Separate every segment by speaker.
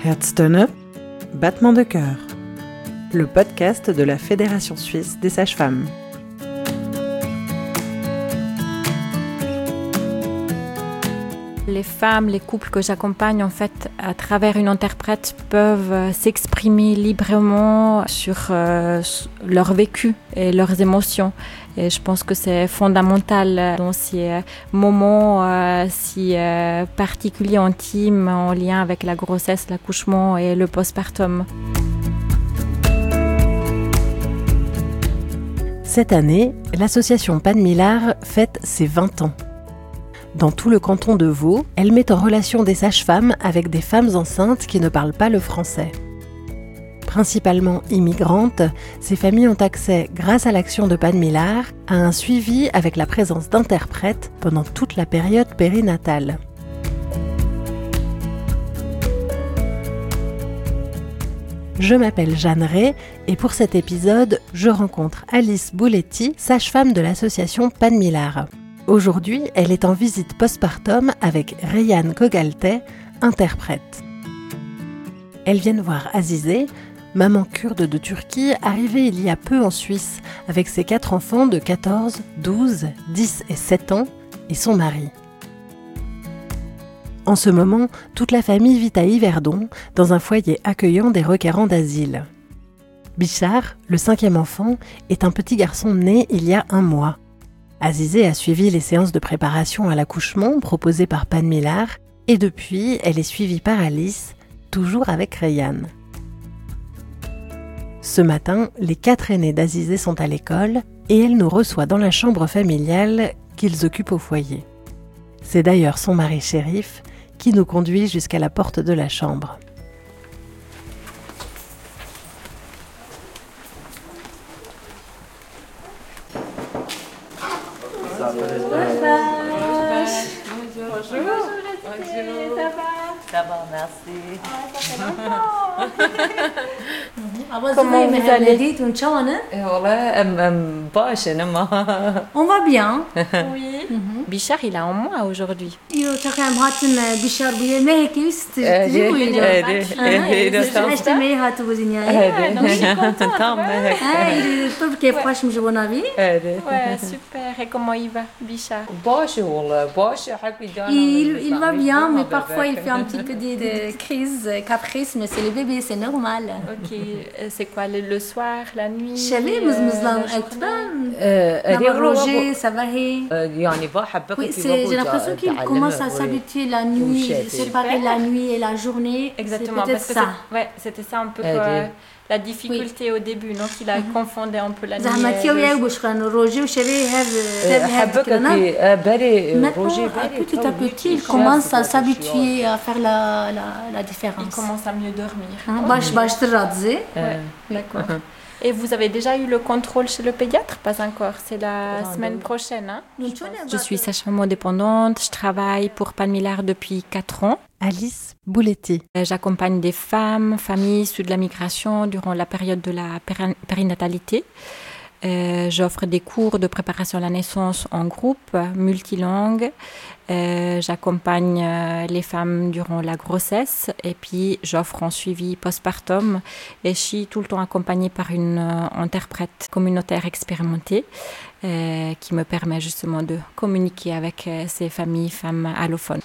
Speaker 1: Herztöne, battement de cœur, le podcast de la Fédération suisse des sages-femmes.
Speaker 2: Les femmes, les couples que j'accompagne, en fait, à travers une interprète, peuvent s'exprimer librement sur leur vécu et leurs émotions. Et je pense que c'est fondamental dans ces moments si particuliers, intimes, en lien avec la grossesse, l'accouchement et le postpartum.
Speaker 1: Cette année, l'association Pan Millard fête ses 20 ans. Dans tout le canton de Vaud, elle met en relation des sages-femmes avec des femmes enceintes qui ne parlent pas le français. Principalement immigrantes, ces familles ont accès, grâce à l'action de Pan Millard, à un suivi avec la présence d'interprètes pendant toute la période périnatale. Je m'appelle Jeanne Ray et pour cet épisode, je rencontre Alice Bouletti, sage-femme de l'association Pan Millard. Aujourd'hui, elle est en visite postpartum avec Reyhan Kogaltay, interprète. Elles viennent voir Azizé, maman kurde de Turquie, arrivée il y a peu en Suisse avec ses 4 enfants de 14, 12, 10 et 7 ans et son mari. En ce moment, toute la famille vit à Yverdon, dans un foyer accueillant des requérants d'asile. Bichar, le 5e enfant, est un petit garçon né il y a 1 mois. Azizé a suivi les séances de préparation à l'accouchement proposées par Pan Millard et depuis, elle est suivie par Alice, toujours avec Reyhan. Ce matin, les 4 aînés d'Azizé sont à l'école et elle nous reçoit dans la chambre familiale qu'ils occupent au foyer. C'est d'ailleurs son mari Chérif qui nous conduit jusqu'à la porte de la chambre.
Speaker 3: Ça va, merci.
Speaker 2: Comment vous allez?
Speaker 3: On
Speaker 2: va bien. Oui. Bichar, il a 1 mois aujourd'hui. Ouais, super. Et comment il va, Bichar?
Speaker 3: Il va bien, mais parfois il fait un petit peu des crises, caprices, mais c'est le bébé, c'est normal.
Speaker 2: Ok, c'est quoi, le soir, la nuit?
Speaker 3: Roger, ça va. Oui, j'ai l'impression qu'il commence à s'habituer la nuit, séparer la nuit et la journée.
Speaker 2: Exactement,
Speaker 3: c'est peut-être ça.
Speaker 2: Ouais, c'était ça un peu la difficulté au début, donc il a confondé un peu la nuit.
Speaker 3: Maintenant, petit à petit, il commence à s'habituer à faire la différence.
Speaker 2: Il commence à mieux dormir.
Speaker 3: D'accord.
Speaker 2: Et vous avez déjà eu le contrôle chez le pédiatre? Pas encore, c'est la semaine prochaine. Hein, je suis sage-femme indépendante, je travaille pour Pan Millard depuis 4 ans.
Speaker 1: Alice Bouletti.
Speaker 2: J'accompagne des femmes, familles issues de la migration durant la période de la périnatalité. J'offre des cours de préparation à la naissance en groupe, multilangue. J'accompagne les femmes durant la grossesse et puis j'offre un suivi postpartum et je suis tout le temps accompagnée par une interprète communautaire expérimentée qui me permet justement de communiquer avec ces familles femmes allophones.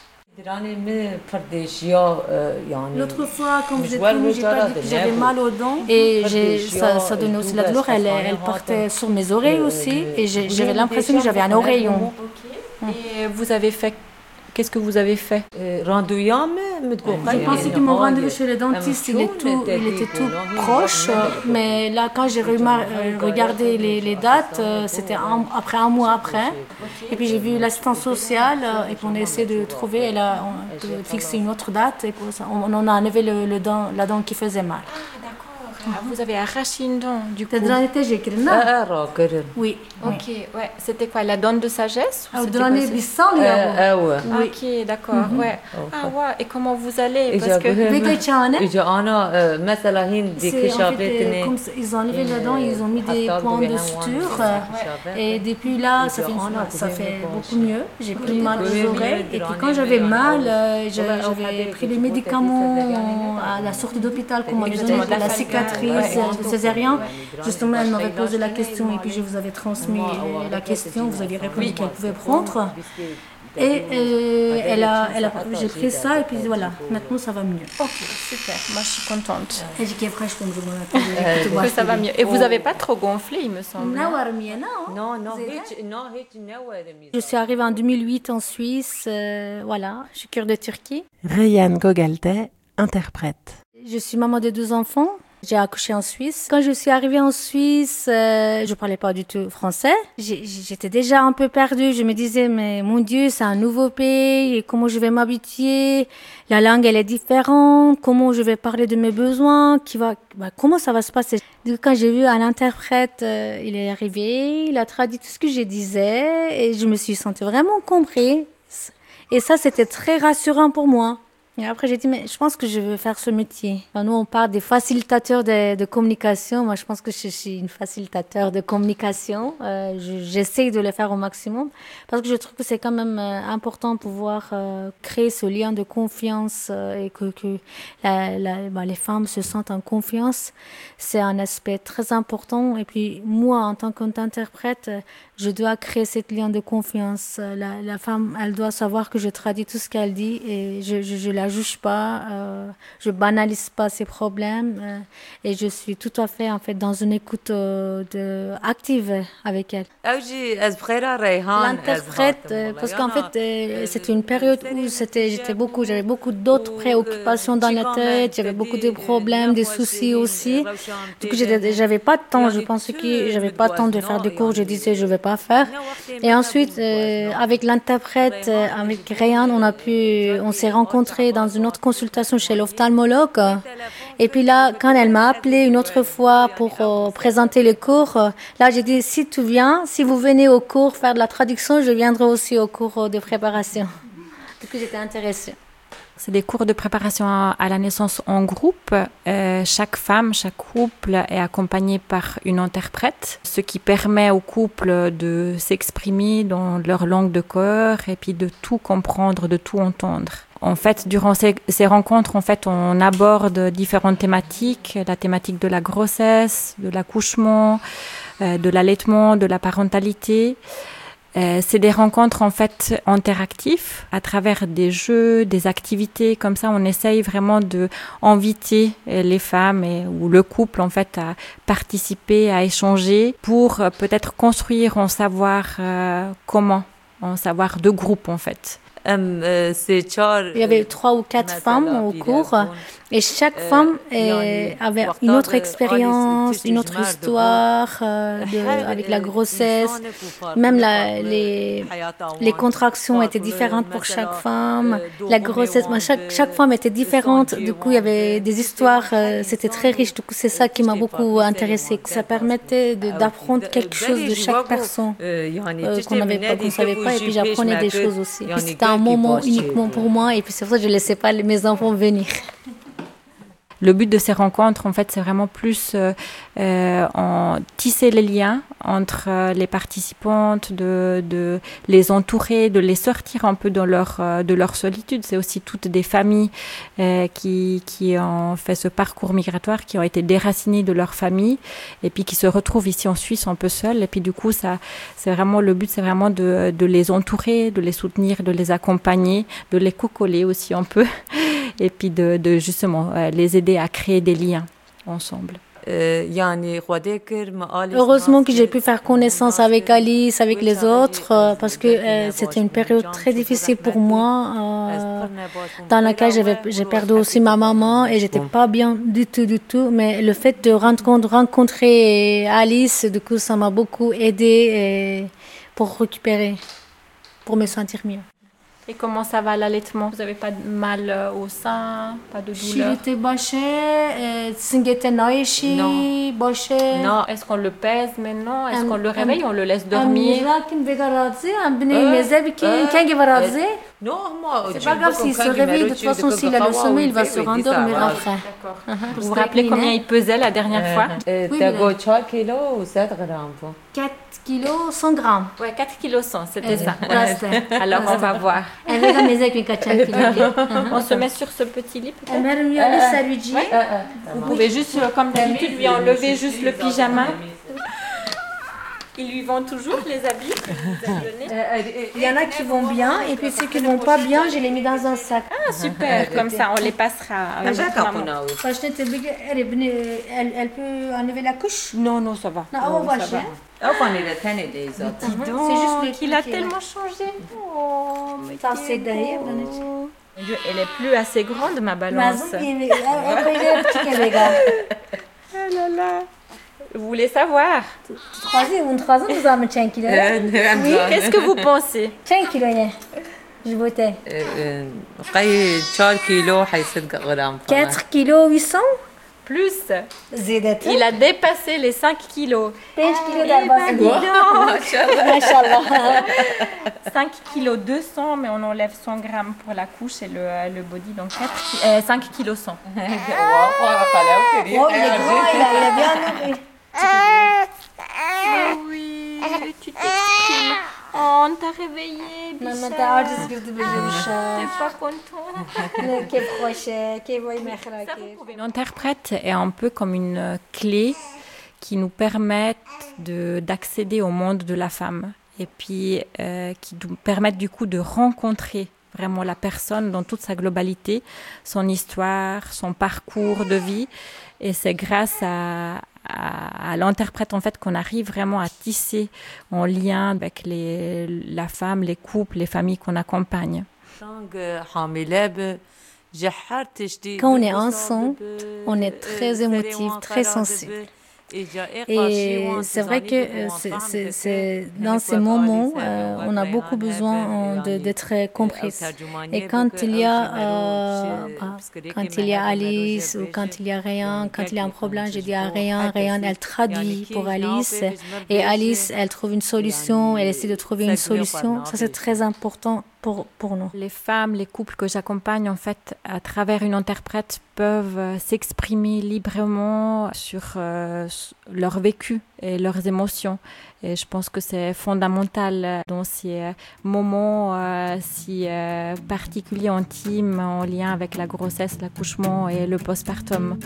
Speaker 3: L'autre fois, quand vous êtes venu, j'ai pas dit que j'avais mal aux dents et ça donnait aussi la douleur. Elle portait sur mes oreilles aussi et j'avais l'impression que j'avais un oreillon.
Speaker 2: Et vous avez fait... Qu'est-ce que vous avez fait?
Speaker 3: J'ai pensé que mon rendez-vous chez le dentiste, il était tout proche, mais là, quand j'ai regardé les dates, c'était après 1 mois après. Et puis j'ai vu l'assistance sociale et qu'on a essayé de trouver, de fixer une autre date et on a enlevé la dent qui faisait mal.
Speaker 2: Ah, d'accord. Vous avez arraché une dent, du coup.
Speaker 3: Oui.
Speaker 2: Ok, ouais. C'était quoi, la dent de sagesse ou c'était Ok, d'accord, ouais. Ah ouais, et comment vous allez? Parce que...
Speaker 3: C'est en fait, comme ils ont enlevé la dent, ils ont mis des points de suture. Et depuis là, ça fait beaucoup mieux. J'ai plus mal aux oreilles. Et puis quand j'avais mal, j'avais pris les médicaments à la sortie d'hôpital qu'on m'avait donné pour la cicatrice césarienne. Justement, elle m'avait posé la question et puis je vous avais transmis la question. Vous aviez répondu qu'elle pouvait prendre. Et j'ai pris ça et puis voilà, maintenant ça va mieux.
Speaker 2: Ok, super, moi je suis contente.
Speaker 3: Et j'ai qu'à fraîche comme je
Speaker 2: que ça va mieux. Et vous n'avez pas trop gonflé, il me semble.
Speaker 3: Non. Je suis arrivée en 2008 en Suisse, voilà, je suis kurde de Turquie.
Speaker 1: Reyhan Gogalte, interprète.
Speaker 3: Je suis maman de 2 enfants. J'ai accouché en Suisse. Quand je suis arrivée en Suisse, je parlais pas du tout français. J'étais déjà un peu perdue. Je me disais, mais mon Dieu, c'est un nouveau pays. Et comment je vais m'habituer? La langue, elle est différente. Comment je vais parler de mes besoins? Comment ça va se passer? Donc, quand j'ai vu un interprète, il est arrivé, il a traduit tout ce que je disais et je me suis sentie vraiment comprise. Et ça, c'était très rassurant pour moi. Et après, j'ai dit, mais je pense que je veux faire ce métier. Alors, nous, on parle des facilitateurs de communication. Moi, je pense que je suis une facilitateur de communication. J'essaie de le faire au maximum parce que je trouve que c'est quand même important de pouvoir créer ce lien de confiance et que les femmes se sentent en confiance. C'est un aspect très important. Et puis, moi, en tant qu'interprète, je dois créer ce lien de confiance. La femme, elle doit savoir que je traduis tout ce qu'elle dit et je la juge pas, je banalise pas ses problèmes et je suis tout à fait en fait dans une écoute active avec elle. L'interprète, parce qu'en fait c'était une période où j'avais beaucoup d'autres préoccupations dans la tête, j'avais beaucoup de problèmes, des soucis aussi. Du coup j'avais pas de temps, je pensais que j'avais pas de temps de faire des cours, je disais je vais pas faire. Et ensuite avec l'interprète, avec Reyhan, on s'est rencontrés dans une autre consultation chez l'ophtalmologue. Et puis là, quand elle m'a appelé une autre fois pour présenter les cours, là j'ai dit si vous venez au cours faire de la traduction, je viendrai aussi au cours de préparation. Du coup, j'étais intéressée.
Speaker 2: C'est des cours de préparation à la naissance en groupe. Chaque femme, chaque couple est accompagné par une interprète, ce qui permet au couple de s'exprimer dans leur langue de corps et puis de tout comprendre, de tout entendre. En fait, durant ces rencontres, on aborde différentes thématiques, la thématique de la grossesse, de l'accouchement, de l'allaitement, de la parentalité. C'est des rencontres interactives à travers des jeux, des activités comme ça. On essaye vraiment de inviter les femmes ou le couple à participer, à échanger pour peut-être construire un savoir commun, un savoir de groupe en fait.
Speaker 3: Il y avait 3 ou 4 femmes au cours et chaque femme avait une autre expérience, une autre histoire avec la grossesse. Même les contractions étaient différentes pour chaque femme. La grossesse, chaque femme était différente. Du coup, il y avait des histoires, c'était très riche. Du coup, c'est ça qui m'a beaucoup intéressée. Ça permettait d'apprendre quelque chose de chaque personne qu'on ne savait pas. Et puis, j'apprenais des choses aussi. Et puis, c'était un moment uniquement pour moi et puis c'est pour ça que je ne laissais pas mes enfants venir.
Speaker 2: Le but de ces rencontres, c'est vraiment plus tisser les liens entre les participantes, de les entourer, de les sortir un peu de leur solitude. C'est aussi toutes des familles qui ont fait ce parcours migratoire, qui ont été déracinées de leur famille et puis qui se retrouvent ici en Suisse un peu seules. Et puis du coup, le but, c'est vraiment de les entourer, de les soutenir, de les accompagner, de les cocoler aussi un peu et puis de justement les aider à créer des liens ensemble.
Speaker 3: Heureusement que j'ai pu faire connaissance avec Alice, avec les autres, parce que c'était une période très difficile pour moi, dans laquelle j'ai perdu aussi ma maman et j'étais pas bien du tout. Mais le fait de rencontrer Alice, du coup, ça m'a beaucoup aidée pour récupérer, pour me sentir mieux.
Speaker 2: Et comment ça va l'allaitement? Vous n'avez pas de mal au sein, pas de douleur? Non. Est-ce qu'on le pèse maintenant? Est-ce qu'on le réveille? On le laisse dormir?
Speaker 3: Non, c'est pas grave s'il se réveille. De toute façon, s'il a le sommeil, il va se rendormir après.
Speaker 2: D'accord. Vous vous rappelez combien il pesait la dernière fois?
Speaker 3: 4 kilos 100 grammes.
Speaker 2: Ouais, 4 kilos 100, c'était ça. Alors on va voir. On se met sur ce petit lit peut-être? Vous pouvez juste, comme d'habitude, lui enlever juste le pyjama. Ils lui vont toujours les habits?
Speaker 3: Il y en a qui vont bien et puis ceux qui vont pas bien, je les mets dans un sac.
Speaker 2: Ah super, comme ça on les passera avec maman.
Speaker 3: Elle peut enlever la couche?
Speaker 2: Non, ça va.
Speaker 3: Non, on va
Speaker 2: ça
Speaker 3: va.
Speaker 2: Dis donc, il a tellement changé. Oh, mais
Speaker 3: c'est derrière.
Speaker 2: Elle est plus assez grande, ma balance. Oh là là. Vous voulez savoir? Oui, qu'est-ce que vous pensez?
Speaker 3: 4 kilos 800
Speaker 2: Plus. Il a dépassé les 5 kilos. 5 kilos 200, mais on enlève 100 grammes pour la couche et le body, donc 5 kilos 100.
Speaker 3: Oh, il est grand, il a bien nourri.
Speaker 2: Oui, tu t'exprimes. Oh, on t'a réveillé, Bichard. T'es pas content? L'interprète est un peu comme une clé qui nous permet d'accéder au monde de la femme et puis qui nous permettent du coup de rencontrer vraiment la personne dans toute sa globalité, son histoire, son parcours de vie. Et c'est grâce à l'interprète en fait qu'on arrive vraiment à tisser en lien avec la femme, les couples, les familles qu'on accompagne.
Speaker 3: Quand on est ensemble, on est très émotif, très sensible. Et c'est vrai que c'est dans ces moments, on a beaucoup besoin d'être comprise. Et quand il y a Alice ou quand il y a Ryan, quand il y a un problème, je dis à Ryan, elle traduit pour Alice. Et Alice, elle trouve une solution, elle essaie de trouver une solution. Ça, c'est très important pour nous.
Speaker 2: Les femmes, les couples que j'accompagne, en fait, à travers une interprète, peuvent s'exprimer librement sur leur vécu et leurs émotions. Et je pense que c'est fondamental dans ces moments si particuliers, intimes, en lien avec la grossesse, l'accouchement et le postpartum.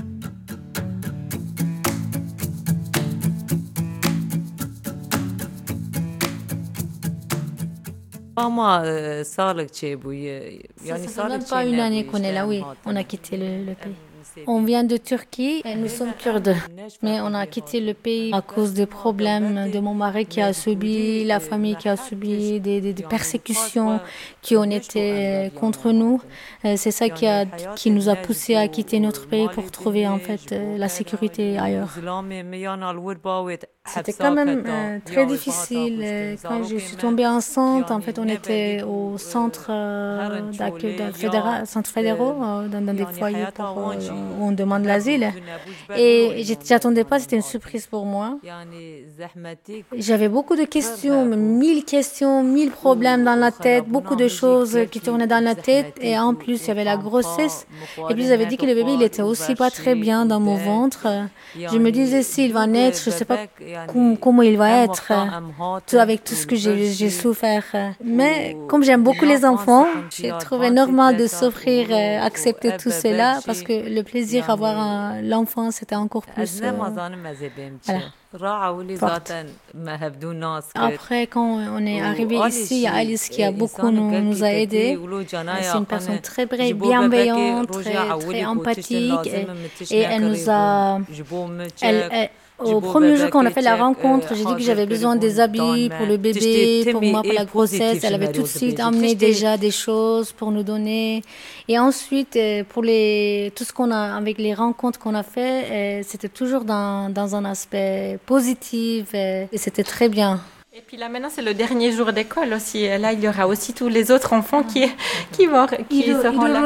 Speaker 3: Ça fait même pas une année qu'on est là, oui. On a quitté le pays. On vient de Turquie et nous sommes kurdes. Mais on a quitté le pays à cause des problèmes de mon mari qui a subi, la famille qui a subi des persécutions qui ont été contre nous. C'est ça qui nous a poussé à quitter notre pays pour trouver en fait la sécurité ailleurs. C'était quand même très difficile. Quand je suis tombée enceinte, en fait, on était au centre d'accueil centres fédéraux, dans des foyers où on demande l'asile. Et j'attendais pas, c'était une surprise pour moi. J'avais beaucoup de questions, 1000 problèmes dans la tête, beaucoup de choses qui tournaient dans la tête. Et en plus, il y avait la grossesse. Et puis, ils avaient dit que le bébé, il était aussi pas très bien dans mon ventre. Je me disais, s'il va naître, je sais pas comment il va être, avec tout ce que j'ai souffert. Mais comme j'aime beaucoup les enfants, j'ai trouvé normal de s'offrir, accepter tout cela, parce que le plaisir d'avoir l'enfant, c'était encore plus forte. Après, quand on est arrivé ici, il y a Alice qui a beaucoup nous a aidés. C'est une personne très bienveillante, très empathique, et elle nous a... Au premier jour, quand on a fait la rencontre, j'ai dit que j'avais besoin des habits pour le bébé, pour moi, pour la grossesse. Elle avait tout de suite emmené déjà des choses pour nous donner. Et ensuite, pour tout ce qu'on a, avec les rencontres qu'on a fait, c'était toujours dans un aspect positif et c'était très bien.
Speaker 2: Et puis là maintenant c'est le dernier jour d'école aussi. Là il y aura aussi tous les autres enfants qui seront là.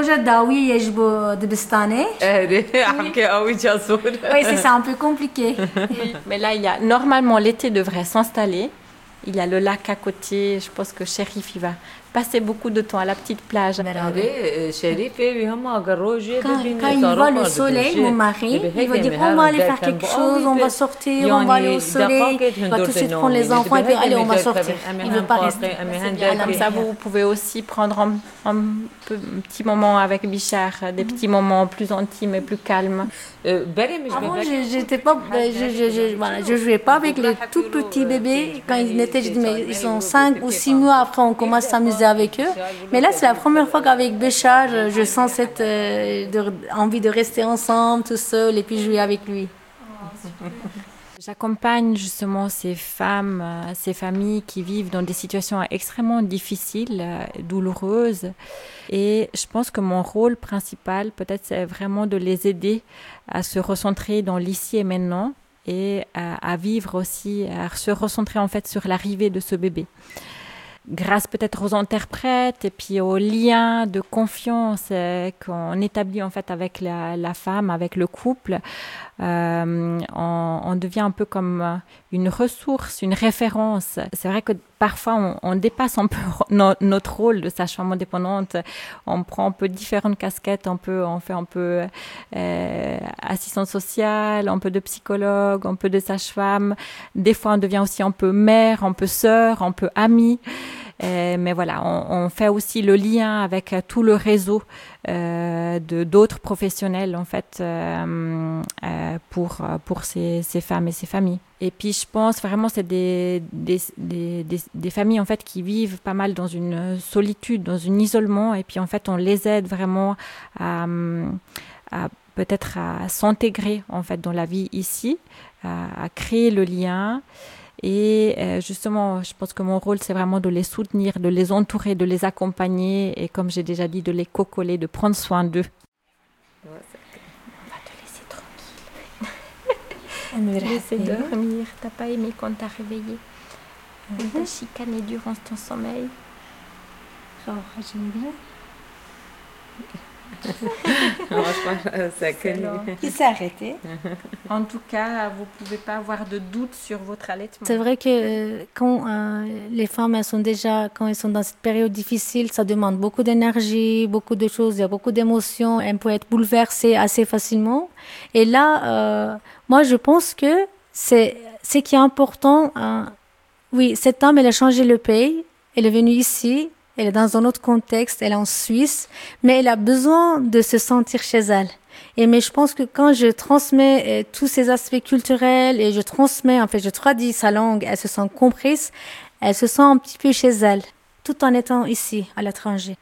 Speaker 3: Oui, c'est ça, un peu compliqué.
Speaker 2: Oui, mais là normalement l'été devrait s'installer. Il y a le lac à côté. Je pense que Chérif il va passer beaucoup de temps à la petite plage.
Speaker 3: Quand il voit le soleil, mon mari, il va dire on va aller faire quelque chose, on va sortir, on va aller au soleil. Il va tout de suite prendre les enfants et puis allez, on va sortir. Il ne veut pas rester.
Speaker 2: Comme ça, vous pouvez aussi prendre un petit moment avec Bichard, des petits moments plus intimes et plus calmes.
Speaker 3: Avant, je jouais pas avec les tout petits bébés. Quand ils étaient, je dis mais ils sont 5 ou 6 mois. Après, on commence à s'amuser avec eux. Mais là, c'est la première fois qu'avec Béchard, je sens cette envie de rester ensemble, tout seul, et puis jouer avec lui.
Speaker 2: J'accompagne justement ces femmes, ces familles qui vivent dans des situations extrêmement difficiles, douloureuses. Et je pense que mon rôle principal, peut-être, c'est vraiment de les aider à se recentrer dans l'ici et maintenant et à vivre aussi, à se recentrer en fait sur l'arrivée de ce bébé. Grâce peut-être aux interprètes et puis aux liens de confiance qu'on établit en fait avec la femme, avec le couple, on devient un peu comme une ressource, une référence. C'est vrai que parfois on dépasse un peu notre rôle de sage-femme indépendante. On prend un peu différentes casquettes, on fait un peu assistante sociale, un peu de psychologue, un peu de sage-femme. Des fois on devient aussi un peu mère, un peu sœur, un peu amie. Mais voilà, on fait aussi le lien avec tout le réseau d'autres professionnels en fait pour ces femmes et ces familles. Et puis je pense vraiment c'est des familles en fait qui vivent pas mal dans une solitude, dans un isolement, et puis en fait on les aide vraiment à peut-être à s'intégrer en fait dans la vie ici, à créer le lien. Et justement, je pense que mon rôle, c'est vraiment de les soutenir, de les entourer, de les accompagner et comme j'ai déjà dit, de les cocoler, de prendre soin d'eux. On va te laisser tranquille. Laisser dormir. T'as pas aimé quand t'as réveillé. On t'a chicané durant ton sommeil.
Speaker 3: J'aime bien. Il s'est arrêté.
Speaker 2: En tout cas, vous ne pouvez pas avoir de doute sur votre allaitement.
Speaker 3: C'est vrai que quand les femmes quand elles sont dans cette période difficile, ça demande beaucoup d'énergie, beaucoup de choses, il y a beaucoup d'émotions, elles peuvent être bouleversées assez facilement. Et là, moi je pense que c'est ce qui est important. Oui, cette dame, elle a changé le pays, elle est venue ici. Elle est dans un autre contexte, elle est en Suisse, mais elle a besoin de se sentir chez elle. Mais je pense que quand je transmets tous ces aspects culturels et je traduis sa langue, elle se sent comprise, elle se sent un petit peu chez elle, tout en étant ici, à l'étranger.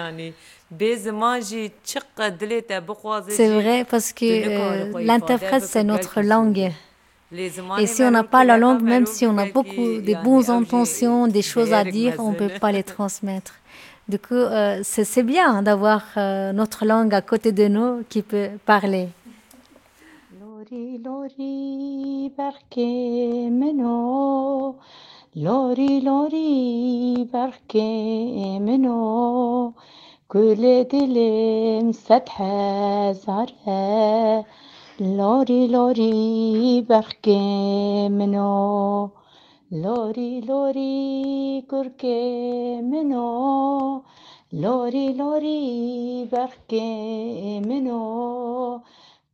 Speaker 3: C'est vrai parce que l'interprète, c'est notre langue. Et si on n'a pas la langue, même si on a beaucoup de bonnes intentions, des choses à dire, on ne peut pas les transmettre. Du coup, c'est bien d'avoir notre langue à côté de nous qui peut parler. Lori, lori, barke meno. Lori, lori, barke meno. Kule dilim satha zare. لوري لوري بركي منو لوري لوري كركي منو لوري لوري بركي منو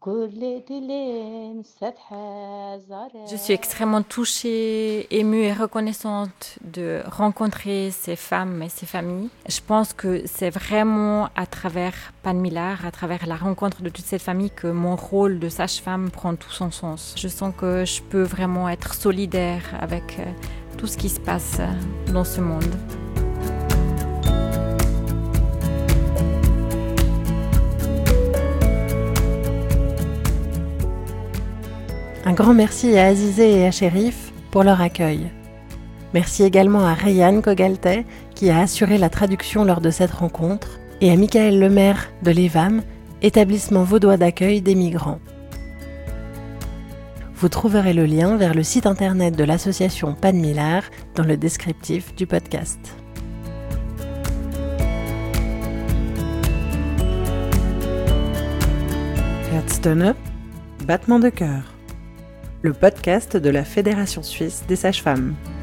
Speaker 3: Je suis extrêmement touchée, émue et reconnaissante de rencontrer ces femmes et ces familles. Je pense que c'est vraiment à travers Pan Millar, à travers la rencontre de toutes ces familles que mon rôle de sage-femme prend tout son sens. Je sens que je peux vraiment être solidaire avec tout ce qui se passe dans ce monde.
Speaker 1: Un grand merci à Azizé et à Chérif pour leur accueil. Merci également à Rayane Kogalteh qui a assuré la traduction lors de cette rencontre et à Michael Lemaire de l'EVAM, établissement vaudois d'accueil des migrants. Vous trouverez le lien vers le site internet de l'association Pan-Miller dans le descriptif du podcast.
Speaker 4: Herztöne, battement de cœur. Le podcast de la Fédération suisse des sages-femmes.